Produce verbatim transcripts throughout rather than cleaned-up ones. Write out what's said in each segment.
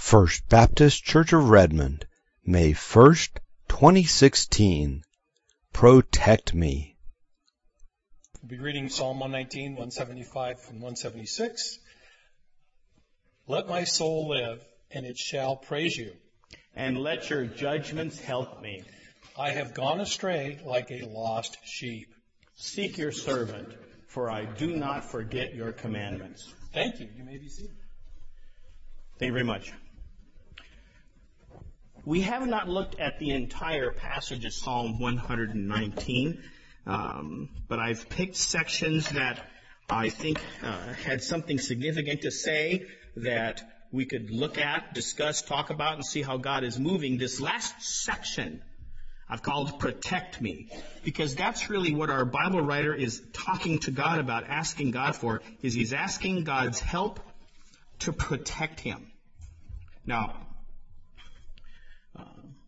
First Baptist Church of Redmond, May first, twenty sixteen. Protect me. We'll be reading Psalm one nineteen, one seventy-five, and one seventy-six. Let my soul live, and it shall praise you. And let your judgments help me. I have gone astray like a lost sheep. Seek your servant, for I do not forget your commandments. Thank you. You may be seated. Thank you very much. We have not looked at the entire passage of Psalm one nineteen, um, but I've picked sections that I think uh, had something significant to say that we could look at, discuss, talk about, and see how God is moving. This last section I've called Protect Me, because that's really what our Bible writer is talking to God about, asking God for, is he's asking God's help to protect him. Now, uh,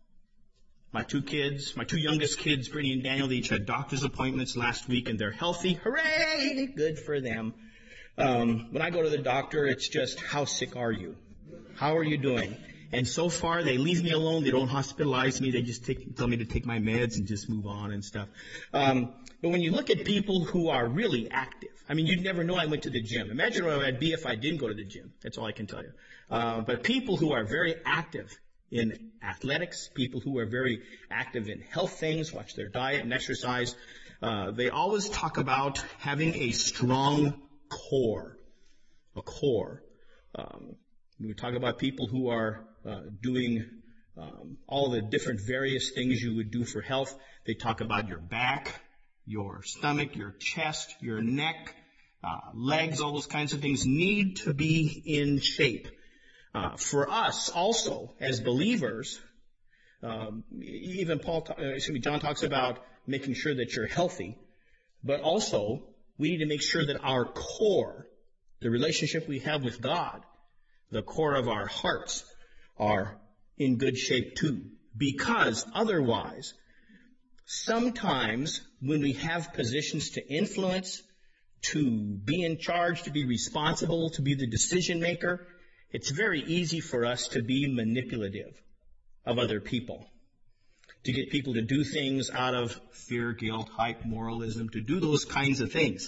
my two kids, my two youngest kids, Brittany and Daniel, they each had doctor's appointments last week, and they're healthy. Hooray! Good for them. Um, when I go to the doctor, it's just, how sick are you? How are you doing? And so far, they leave me alone. They don't hospitalize me. They just take, tell me to take my meds and just move on and stuff. Um, but when you look at people who are really active, I mean, you'd never know I went to the gym. Imagine where I'd be if I didn't go to the gym. That's all I can tell you. Uh, but people who are very active in athletics, people who are very active in health things, watch their diet and exercise, uh, they always talk about having a strong core, a core. Um, we talk about people who are uh, doing um, all the different various things you would do for health. They talk about your back, your stomach, your chest, your neck, uh, legs, all those kinds of things need to be in shape. Uh, for us also, as believers, um, even Paul, uh, excuse me, John talks about making sure that you're healthy, but also we need to make sure that our core, the relationship we have with God, the core of our hearts, are in good shape too. Because otherwise, sometimes when we have positions to influence, to be in charge, to be responsible, to be the decision maker, it's very easy for us to be manipulative of other people, to get people to do things out of fear, guilt, hype, moralism, to do those kinds of things.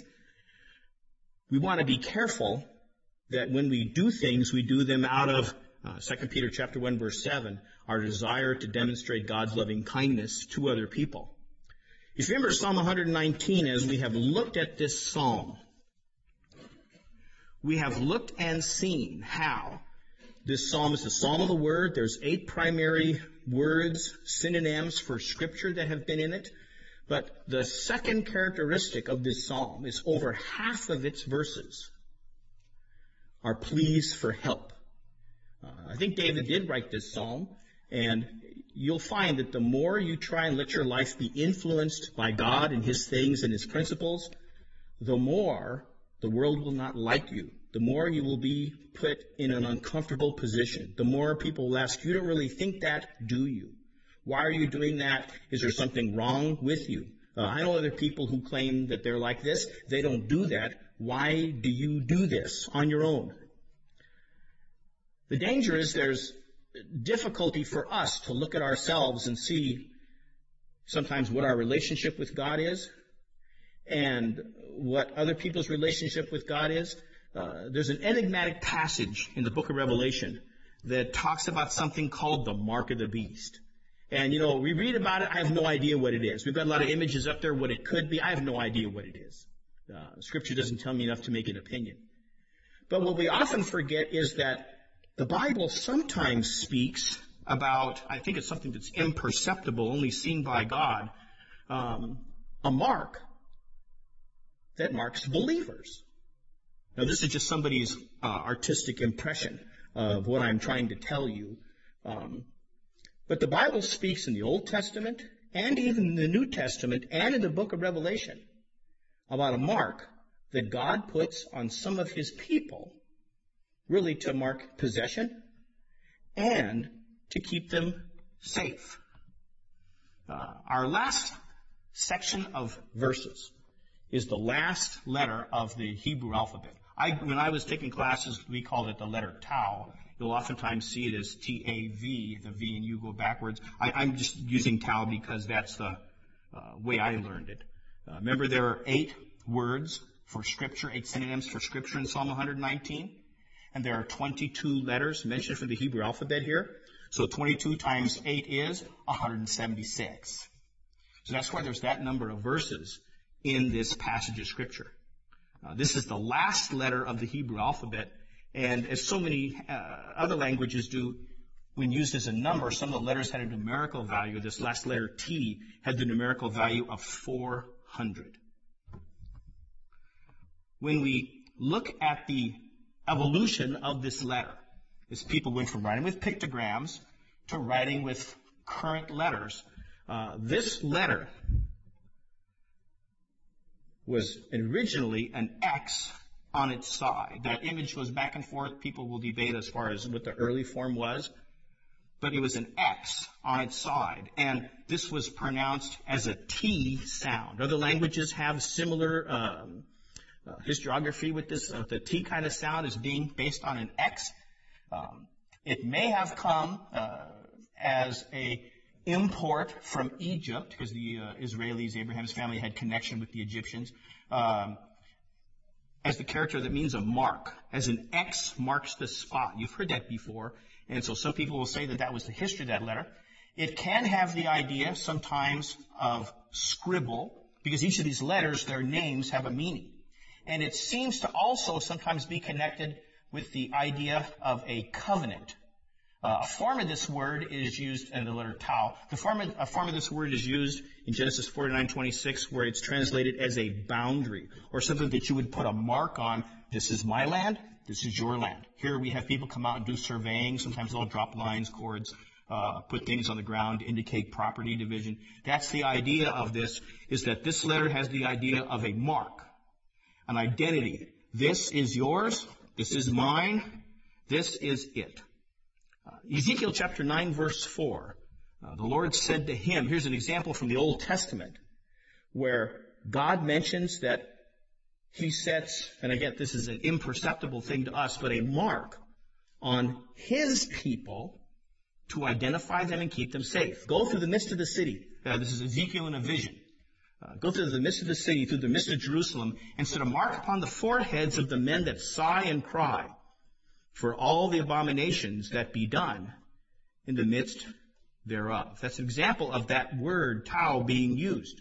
We want to be careful that when we do things, we do them out of uh, Second Peter chapter one, verse seven, our desire to demonstrate God's loving kindness to other people. If you remember Psalm one nineteen, as we have looked at this psalm, we have looked and seen how this psalm is the psalm of the word. There's eight primary words, synonyms for scripture that have been in it. But the second characteristic of this psalm is over half of its verses are pleas for help. Uh, I think David did write this psalm, and you'll find that the more you try and let your life be influenced by God and his things and his principles, the more the world will not like you. The more you will be put in an uncomfortable position. The more people will ask, you don't really think that, do you? Why are you doing that? Is there something wrong with you? Uh, I know other people who claim that they're like this. They don't do that. Why do you do this on your own? The danger is there's difficulty for us to look at ourselves and see sometimes what our relationship with God is and what other people's relationship with God is. Uh, there's an enigmatic passage in the book of Revelation that talks about something called the mark of the beast. And, you know, we read about it. I have no idea what it is. We've got a lot of images up there, what it could be. I have no idea what it is. Uh, Scripture doesn't tell me enough to make an opinion. But what we often forget is that the Bible sometimes speaks about, I think it's something that's imperceptible, only seen by God, um, a mark that marks believers. Now, this is just somebody's uh, artistic impression of what I'm trying to tell you. Um, but the Bible speaks in the Old Testament and even in the New Testament and in the book of Revelation about a mark that God puts on some of his people, really to mark possession and to keep them safe. Uh, our last section of verses is the last letter of the Hebrew alphabet. I, when I was taking classes, we called it the letter Tau, you'll oftentimes see it as T A V, the V and U go backwards. I, I'm just using Tau because that's the uh, way I learned it. Uh, remember, there are eight words for Scripture, eight synonyms for Scripture in Psalm one nineteen. And there are twenty-two letters mentioned for the Hebrew alphabet here. So twenty-two times eight is one hundred seventy-six. So that's why there's that number of verses in this passage of Scripture. Uh, this is the last letter of the Hebrew alphabet. And as so many uh, other languages do, when used as a number, some of the letters had a numerical value. This last letter, T, had the numerical value of four hundred. When we look at the evolution of this letter, as people went from writing with pictograms to writing with current letters, uh, this letter was originally an X on its side. That image goes back and forth. People will debate as far as what the early form was, but it was an X on its side, and this was pronounced as a T sound. Other languages have similar um, uh, historiography with this. Uh, the T kind of sound is being based on an X. Um, it may have come uh, as a import from Egypt, because the uh, Israelis, Abraham's family, had connection with the Egyptians, um, as the character that means a mark, as an X marks the spot. You've heard that before, and so some people will say that that was the history of that letter. It can have the idea sometimes of scribble, because each of these letters, their names have a meaning. And it seems to also sometimes be connected with the idea of a covenant. Uh, a form of this word is used in the letter Tau. The form of, a form of this word is used in Genesis forty-nine twenty-six, where it's translated as a boundary, or something that you would put a mark on. This is my land. This is your land. Here we have people come out and do surveying. Sometimes they'll drop lines, cords, uh, put things on the ground to indicate property division. That's the idea of this, is that this letter has the idea of a mark, an identity. This is yours. This is mine. This is it. Uh, Ezekiel chapter nine, verse four. Uh, the Lord said to him, here's an example from the Old Testament, where God mentions that he sets, and again, this is an imperceptible thing to us, but a mark on his people to identify them and keep them safe. Go through the midst of the city. Uh, this is Ezekiel in a vision. Uh, go through the midst of the city, through the midst of Jerusalem, and set a mark upon the foreheads of the men that sigh and cry for all the abominations that be done in the midst thereof. That's an example of that word, Tau, being used.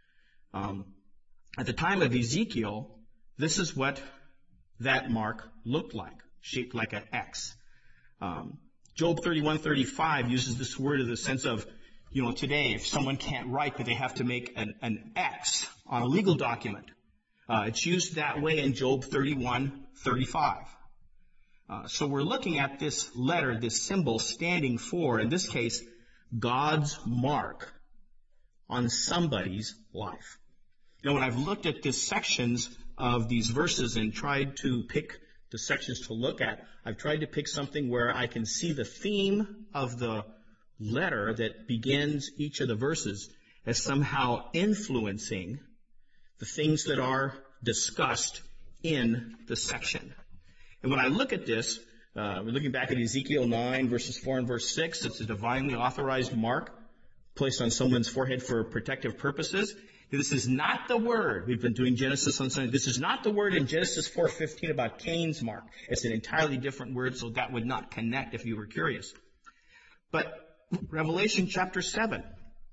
Um, at the time of Ezekiel, this is what that mark looked like, shaped like an X. Um, Job thirty-one thirty-five uses this word in the sense of, you know, today, if someone can't write, but they have to make an, an X on a legal document. Uh, it's used that way in Job thirty-one thirty-five. Uh, so we're looking at this letter, this symbol standing for, in this case, God's mark on somebody's life. You know, when I've looked at the sections of these verses and tried to pick the sections to look at, I've tried to pick something where I can see the theme of the letter that begins each of the verses as somehow influencing the things that are discussed in the section. And when I look at this, uh, we're looking back at Ezekiel nine, verses four and verse six. It's a divinely authorized mark placed on someone's forehead for protective purposes. This is not the word. We've been doing Genesis on Sunday. This is not the word in Genesis four fifteen about Cain's mark. It's an entirely different word, so that would not connect if you were curious. But Revelation chapter seven,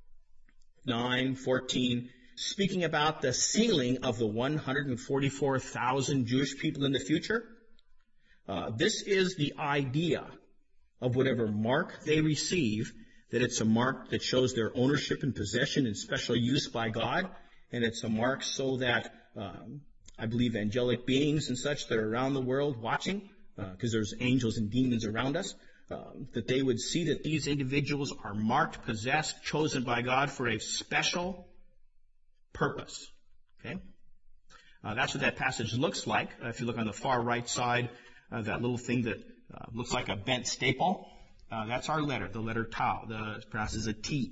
nine, fourteen, speaking about the sealing of the one hundred forty-four thousand Jewish people in the future. Uh, this is the idea of whatever mark they receive, that it's a mark that shows their ownership and possession and special use by God, and it's a mark so that um, I believe angelic beings and such that are around the world watching, because uh, there's angels and demons around us, um, that they would see that these individuals are marked, possessed, chosen by God for a special purpose. Okay, uh, that's what that passage looks like. Uh, if you look on the far right side, uh, that little thing that uh, looks like a bent staple. Uh, that's our letter, the letter Tau. The, it's pronounced as a T.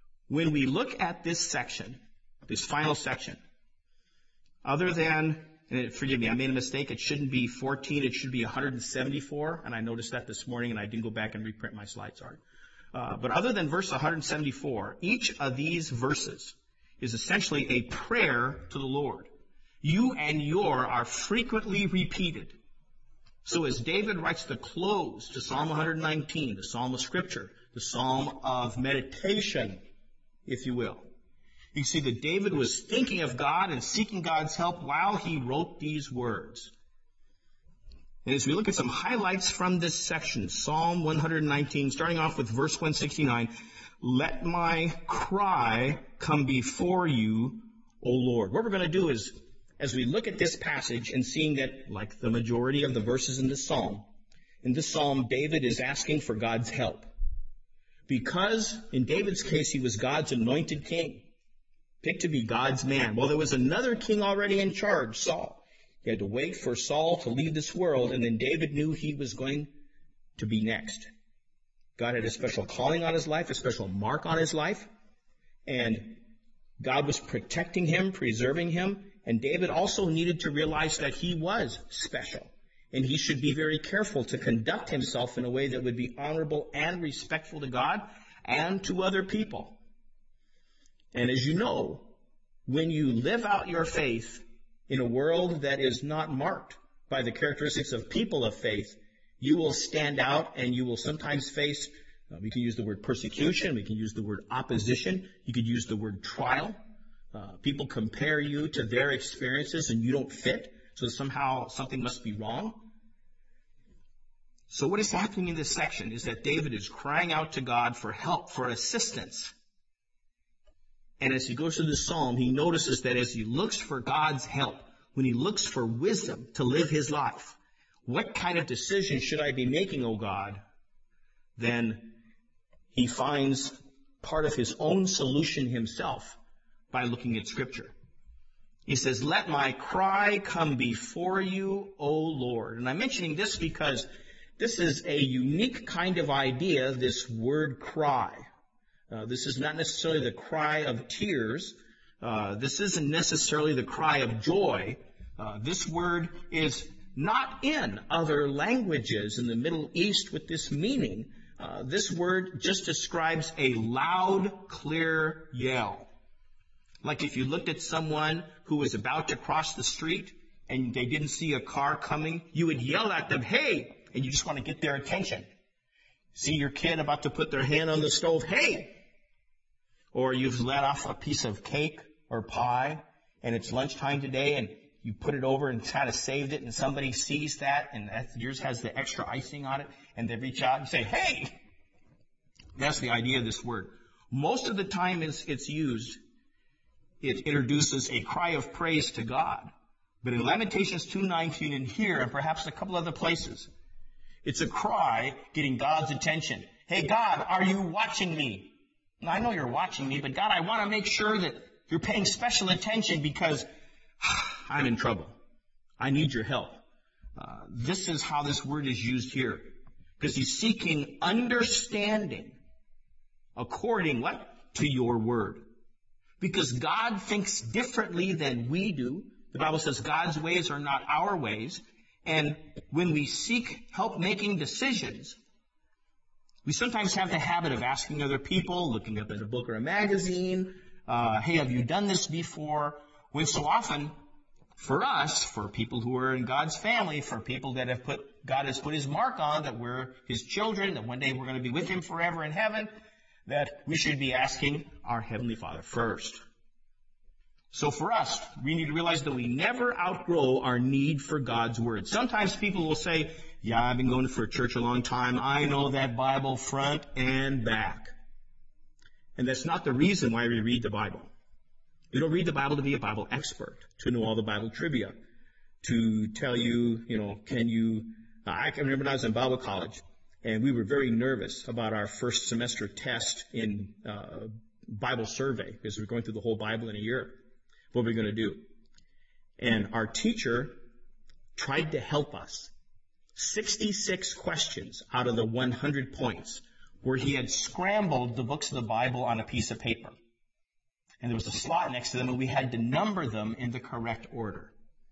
When we look at this section, this final section, other than, And it, forgive me, I made a mistake. It shouldn't be fourteen. It should be one hundred seventy-four. And I noticed that this morning, and I didn't go back and reprint my slide. Sorry. Uh, but other than verse one hundred seventy-four, each of these verses is essentially a prayer to the Lord. You and your are frequently repeated. So as David writes the close to Psalm one hundred nineteen, the Psalm of Scripture, the Psalm of meditation, if you will, you see that David was thinking of God and seeking God's help while he wrote these words. And as we look at some highlights from this section, Psalm one hundred nineteen, starting off with verse one sixty-nine, let my cry come before you, O Lord. What we're going to do is, as we look at this passage and seeing that, like the majority of the verses in this psalm, in this psalm, David is asking for God's help. Because, in David's case, he was God's anointed king, picked to be God's man. Well, there was another king already in charge, Saul. He had to wait for Saul to leave this world, and then David knew he was going to be next. God had a special calling on his life, a special mark on his life, and God was protecting him, preserving him, and David also needed to realize that he was special, and he should be very careful to conduct himself in a way that would be honorable and respectful to God and to other people. And as you know, when you live out your faith in a world that is not marked by the characteristics of people of faith, you will stand out and you will sometimes face, uh, we can use the word persecution, we can use the word opposition, you could use the word trial. Uh, people compare you to their experiences and you don't fit, so somehow something must be wrong. So what is happening in this section is that David is crying out to God for help, for assistance. And as he goes through the psalm, he notices that as he looks for God's help, when he looks for wisdom to live his life, what kind of decision should I be making, O God? Then he finds part of his own solution himself by looking at Scripture. He says, let my cry come before you, O Lord. And I'm mentioning this because this is a unique kind of idea, this word cry. Uh, this is not necessarily the cry of tears. Uh, this isn't necessarily the cry of joy. Uh, this word is not in other languages in the Middle East with this meaning. Uh, this word just describes a loud, clear yell. Like if you looked at someone who was about to cross the street and they didn't see a car coming, you would yell at them, hey, and you just want to get their attention. See your kid about to put their hand on the stove, hey! Or you've let off a piece of cake or pie and it's lunchtime today and you put it over and kind of saved it and somebody sees that and that, yours has the extra icing on it and they reach out and say, hey! That's the idea of this word. Most of the time it's, it's used, it introduces a cry of praise to God. But in Lamentations two nineteen and here and perhaps a couple other places, it's a cry getting God's attention. Hey, God, are you watching me? Now, I know you're watching me, but God, I want to make sure that you're paying special attention because I'm in trouble. I need your help. Uh, this is how this word is used here. Because he's seeking understanding according what? To your word. Because God thinks differently than we do. The Bible says God's ways are not our ways. And when we seek help making decisions, we sometimes have the habit of asking other people, looking up at a book or a magazine, uh, hey, have you done this before? When so often, for us, for people who are in God's family, for people that have put, God has put his mark on, that we're his children, that one day we're going to be with him forever in heaven, that we should be asking our Heavenly Father first. So for us, we need to realize that we never outgrow our need for God's Word. Sometimes people will say, yeah, I've been going to church a long time. I know that Bible front and back. And that's not the reason why we read the Bible. We don't read the Bible to be a Bible expert, to know all the Bible trivia, to tell you, you know, can you, uh, I can remember when I was in Bible college, and we were very nervous about our first semester test in uh, Bible survey, because we were going through the whole Bible in a year. What are we going to do? And our teacher tried to help us. sixty-six questions out of the one hundred points where he had scrambled the books of the Bible on a piece of paper. And there was a slot next to them, and we had to number them in the correct order.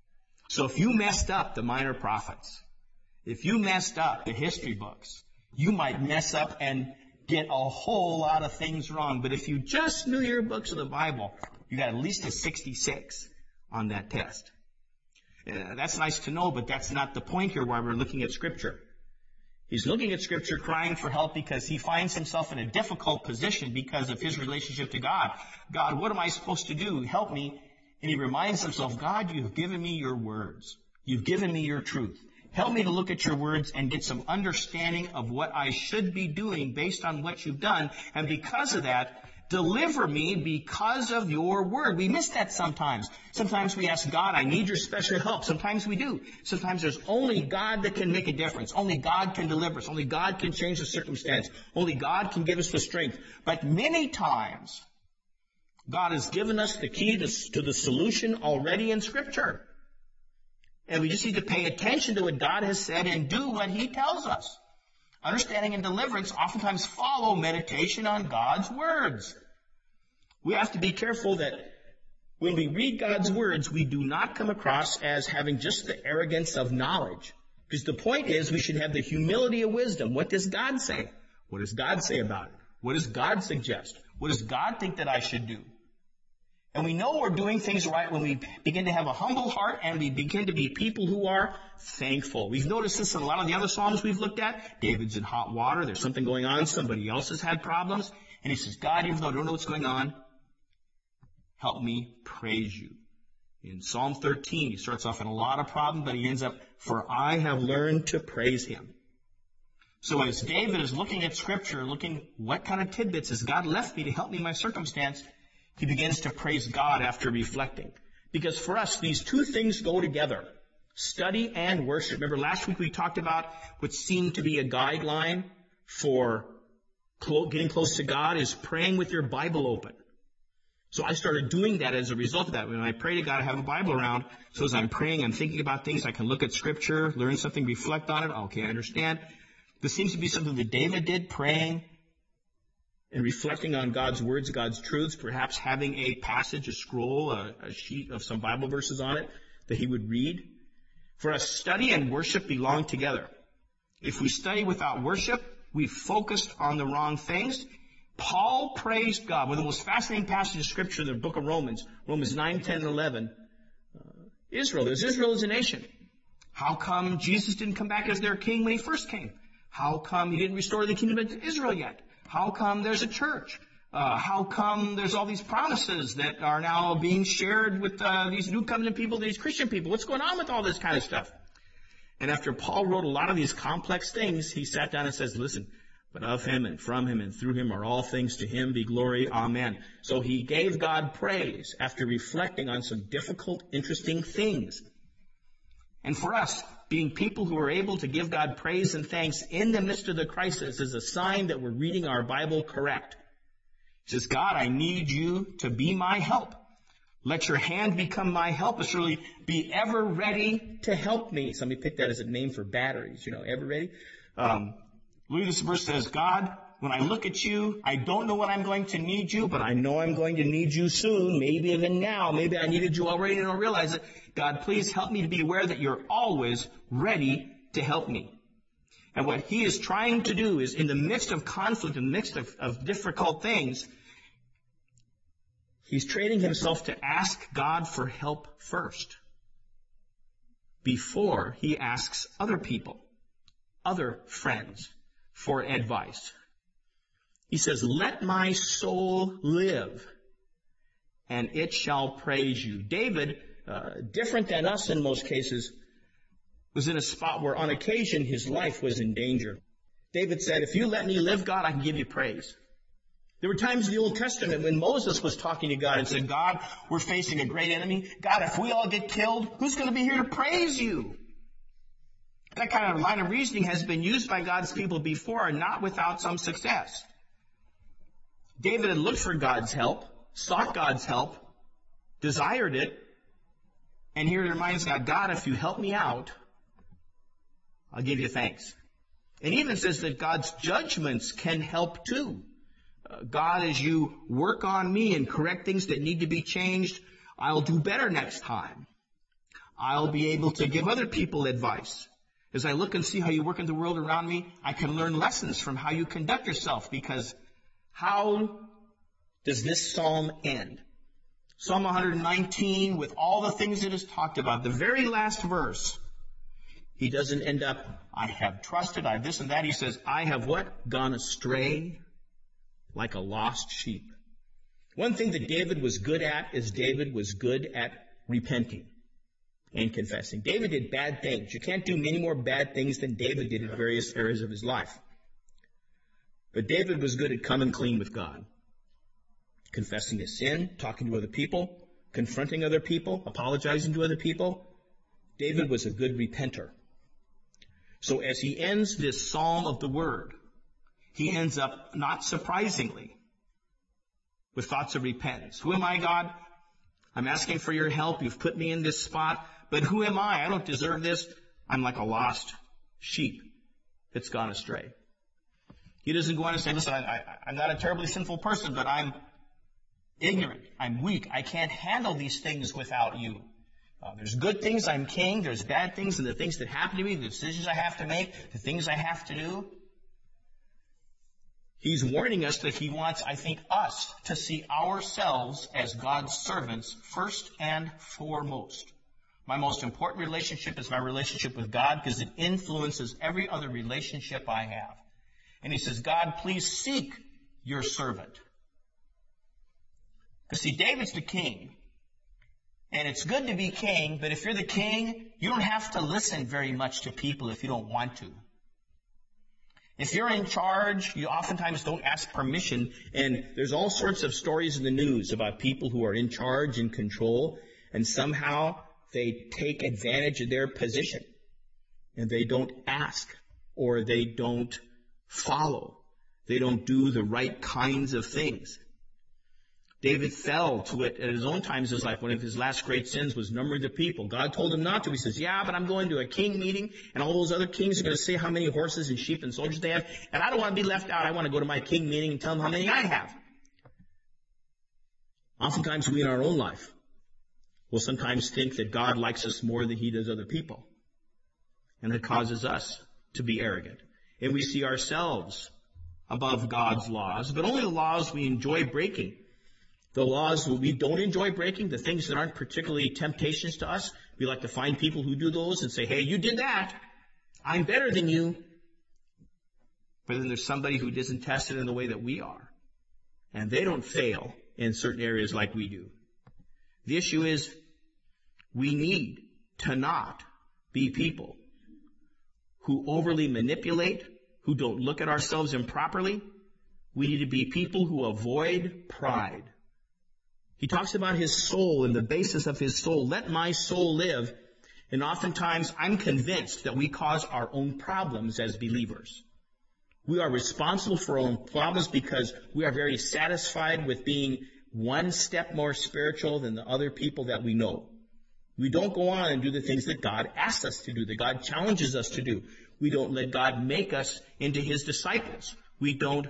So if you messed up the minor prophets, if you messed up the history books, you might mess up and get a whole lot of things wrong. But if you just knew your books of the Bible, you got at least a sixty-six on that test. Uh, that's nice to know, but that's not the point here while we're looking at Scripture. He's looking at Scripture crying for help because he finds himself in a difficult position because of his relationship to God. God, what am I supposed to do? Help me. And he reminds himself, God, you've given me your words. You've given me your truth. Help me to look at your words and get some understanding of what I should be doing based on what you've done. And because of that, deliver me because of your word. We miss that sometimes. Sometimes we ask God, I need your special help. Sometimes we do. Sometimes there's only God that can make a difference. Only God can deliver us. Only God can change the circumstance. Only God can give us the strength. But many times, God has given us the key to, to the solution already in Scripture. And we just need to pay attention to what God has said and do what He tells us. Understanding and deliverance oftentimes follow meditation on God's words. We have to be careful that when we read God's words, we do not come across as having just the arrogance of knowledge. Because the point is we should have the humility of wisdom. What does God say? What does God say about it? What does God suggest? What does God think that I should do? And we know we're doing things right when we begin to have a humble heart and we begin to be people who are thankful. We've noticed this in a lot of the other Psalms we've looked at. David's in hot water. There's something going on. Somebody else has had problems. And he says, God, even though I don't know what's going on, help me praise you. In Psalm thirteen, he starts off in a lot of problems, but he ends up, for I have learned to praise him. So as David is looking at Scripture, looking what kind of tidbits has God left me to help me in my circumstance, he begins to praise God after reflecting. Because for us, these two things go together. Study and worship. Remember last week we talked about what seemed to be a guideline for getting close to God is praying with your Bible open. So I started doing that as a result of that. When I pray to God, I have a Bible around. So as I'm praying, I'm thinking about things. I can look at Scripture, learn something, reflect on it. Okay, I understand. This seems to be something that David did, praying and reflecting on God's words, God's truths, perhaps having a passage, a scroll, a, a sheet of some Bible verses on it that he would read. For us, study and worship belong together. If we study without worship, we've focused on the wrong things. Paul praised God. One of the most fascinating passages of Scripture in the book of Romans, Romans nine, ten, and eleven. Uh, Israel, there's Israel as a nation. How come Jesus didn't come back as their king when he first came? How come he didn't restore the kingdom to Israel yet? How come there's a church? Uh, how come there's all these promises that are now being shared with uh, these new covenant people, these Christian people? What's going on with all this kind of stuff? And after Paul wrote a lot of these complex things, he sat down and says, listen, but of him and from him and through him are all things, to him be glory, amen. So he gave God praise after reflecting on some difficult, interesting things. And for us, being people who are able to give God praise and thanks in the midst of the crisis is a sign that we're reading our Bible correct. He says, God, I need you to be my help. Let your hand become my help. It's really be ever ready to help me. Somebody picked that as a name for batteries, you know, ever ready. Um, Look at this verse says, God, when I look at you, I don't know when I'm going to need you, but I know I'm going to need you soon, maybe even now. Maybe I needed you already and I don't realize it. God, please help me to be aware that you're always ready to help me. And what he is trying to do is in the midst of conflict, in the midst of, of difficult things, he's training himself to ask God for help first before he asks other people, other friends, for advice. He says, let my soul live, and it shall praise you. David, uh, different than us in most cases, was in a spot where on occasion his life was in danger. David said, if you let me live, God, I can give you praise. There were times in the Old Testament when Moses was talking to God and said, God, we're facing a great enemy. God, if we all get killed, who's going to be here to praise you? That kind of line of reasoning has been used by God's people before, and not without some success. David had looked for God's help, sought God's help, desired it, and here he reminds God, God, if you help me out, I'll give you thanks. And even says that God's judgments can help too. Uh, God, as you work on me and correct things that need to be changed, I'll do better next time. I'll be able to give other people advice. As I look and see how you work in the world around me, I can learn lessons from how you conduct yourself, because how does this psalm end? Psalm one nineteen, with all the things it has talked about, the very last verse, he doesn't end up, I have trusted, I have this and that. He says, I have what? Gone astray like a lost sheep. One thing that David was good at is David was good at repenting and confessing. David did bad things. You can't do many more bad things than David did in various areas of his life. But David was good at coming clean with God. Confessing his sin, talking to other people, confronting other people, apologizing to other people. David was a good repenter. So as he ends this psalm of the word, he ends up, not surprisingly, with thoughts of repentance. Who am I, God? I'm asking for your help. You've put me in this spot. But who am I? I don't deserve this. I'm like a lost sheep that's gone astray. He doesn't go on and say, listen, I, I, I'm not a terribly sinful person, but I'm ignorant. I'm weak. I can't handle these things without you. Uh, there's good things. I'm king. There's bad things, and the things that happen to me, the decisions I have to make, the things I have to do. He's warning us that he wants, I think, us to see ourselves as God's servants first and foremost. My most important relationship is my relationship with God, because it influences every other relationship I have. And he says, God, please seek your servant. Because see, David's the king. And it's good to be king, but if you're the king, you don't have to listen very much to people if you don't want to. If you're in charge, you oftentimes don't ask permission, and there's all sorts of stories in the news about people who are in charge and control, and somehow they take advantage of their position, and they don't ask, or they don't follow. They don't do the right kinds of things. David fell to it at his own times in his life. One of his last great sins was numbering the people. God told him not to. He says, yeah, but I'm going to a king meeting, and all those other kings are going to say how many horses and sheep and soldiers they have, and I don't want to be left out. I want to go to my king meeting and tell them how many I have. Oftentimes we in our own life will sometimes think that God likes us more than he does other people. And it causes us to be arrogant. And we see ourselves above God's laws, but only the laws we enjoy breaking. The laws we don't enjoy breaking, the things that aren't particularly temptations to us, we like to find people who do those and say, hey, you did that. I'm better than you. But then there's somebody who isn't tested in the way that we are. And they don't fail in certain areas like we do. The issue is we need to not be people who overly manipulate, who don't look at ourselves improperly. We need to be people who avoid pride. He talks about his soul and the basis of his soul. Let my soul live. And oftentimes I'm convinced that we cause our own problems as believers. We are responsible for our own problems because we are very satisfied with being one step more spiritual than the other people that we know. We don't go on and do the things that God asks us to do, that God challenges us to do. We don't let God make us into his disciples. We don't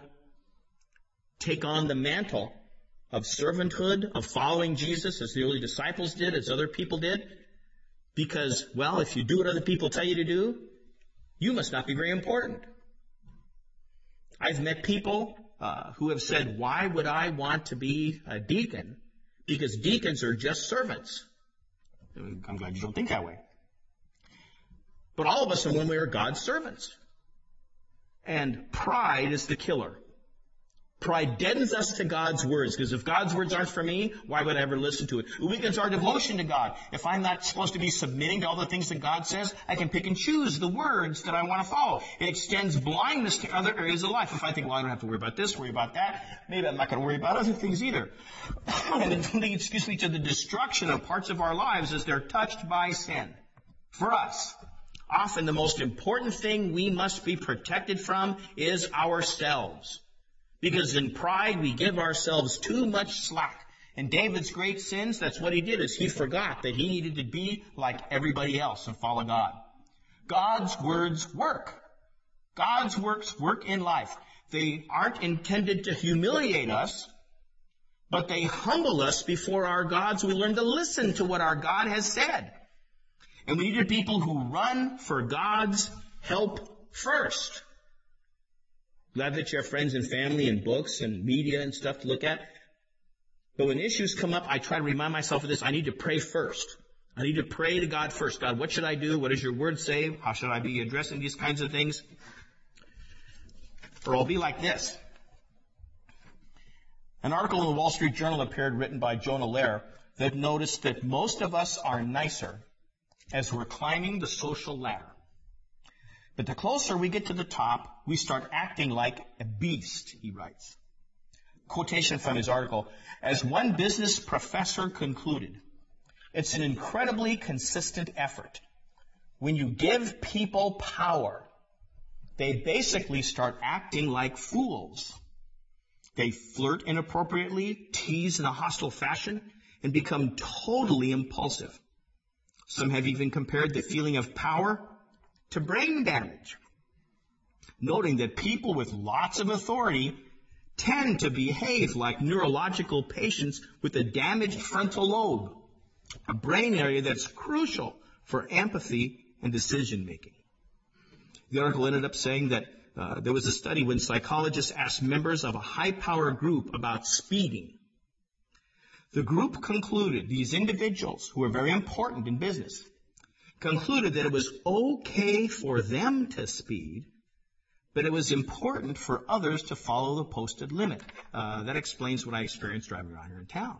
take on the mantle of servanthood, of following Jesus as the early disciples did, as other people did. Because, well, if you do what other people tell you to do, you must not be very important. I've met people uh, who have said, why would I want to be a deacon? Because deacons are just servants. I'm glad you don't think that way. But all of us in one way are God's servants. And pride is the killer. Pride deadens us to God's words, because if God's words aren't for me, why would I ever listen to it? It weakens our devotion to God. If I'm not supposed to be submitting to all the things that God says, I can pick and choose the words that I want to follow. It extends blindness to other areas of life. If I think, well, I don't have to worry about this, worry about that, maybe I'm not going to worry about other things either. And it leads, excuse me, to the destruction of parts of our lives as they're touched by sin. For us, often the most important thing we must be protected from is ourselves. Because in pride, we give ourselves too much slack. And David's great sins, that's what he did, is he forgot that he needed to be like everybody else and follow God. God's words work. God's works work in life. They aren't intended to humiliate us, but they humble us before our God, so we learn to listen to what our God has said. And we needed people who run for God's help first. Glad that you have friends and family and books and media and stuff to look at. But when issues come up, I try to remind myself of this. I need to pray first. I need to pray to God first. God, what should I do? What does your word say? How should I be addressing these kinds of things? Or I'll be like this. An article in the Wall Street Journal appeared written by Jonah Lehrer that noticed that most of us are nicer as we're climbing the social ladder. But the closer we get to the top, we start acting like a beast, he writes. Quotation from his article, as one business professor concluded, it's an incredibly consistent effort. When you give people power, they basically start acting like fools. They flirt inappropriately, tease in a hostile fashion, and become totally impulsive. Some have even compared the feeling of power to brain damage, noting that people with lots of authority tend to behave like neurological patients with a damaged frontal lobe, a brain area that's crucial for empathy and decision-making. The article ended up saying that uh, there was a study when psychologists asked members of a high-power group about speeding. The group concluded, these individuals who were very important in business, concluded that it was okay for them to speed, but it was important for others to follow the posted limit. Uh, that explains what I experienced driving around here in town.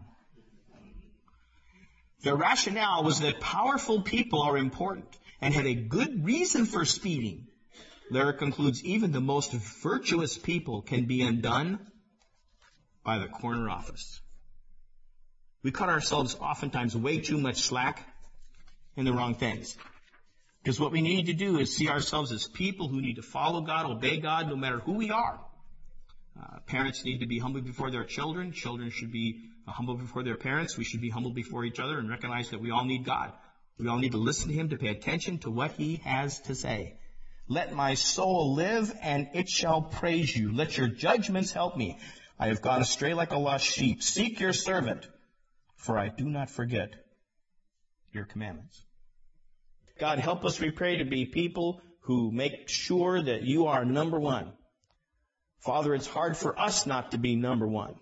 Their rationale was that powerful people are important and had a good reason for speeding. Lehrer concludes even the most virtuous people can be undone by the corner office. We cut ourselves oftentimes way too much slack in the wrong things. Because what we need to do is see ourselves as people who need to follow God, obey God, no matter who we are. Uh, parents need to be humble before their children. Children should be uh, humble before their parents. We should be humble before each other and recognize that we all need God. We all need to listen to Him, to pay attention to what He has to say. Let my soul live, and it shall praise you. Let your judgments help me. I have gone astray like a lost sheep. Seek your servant, for I do not forget your commandments. God, help us, we pray, to be people who make sure that you are number one. Father, it's hard for us not to be number one.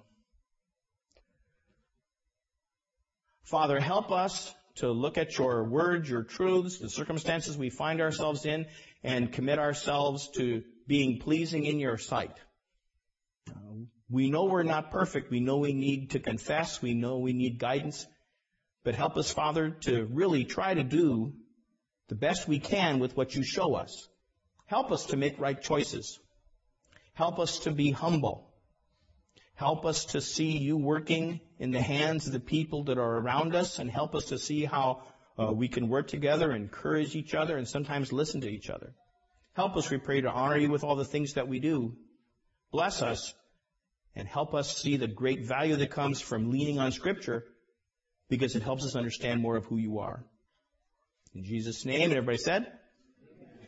Father, help us to look at your words, your truths, the circumstances we find ourselves in, and commit ourselves to being pleasing in your sight. Uh, we know we're not perfect. We know we need to confess. We know we need guidance. But help us, Father, to really try to do the best we can with what you show us. Help us to make right choices. Help us to be humble. Help us to see you working in the hands of the people that are around us, and help us to see how uh, we can work together, encourage each other, and sometimes listen to each other. Help us, we pray, to honor you with all the things that we do. Bless us, and help us see the great value that comes from leaning on Scripture, because it helps us understand more of who you are. In Jesus' name, and everybody said,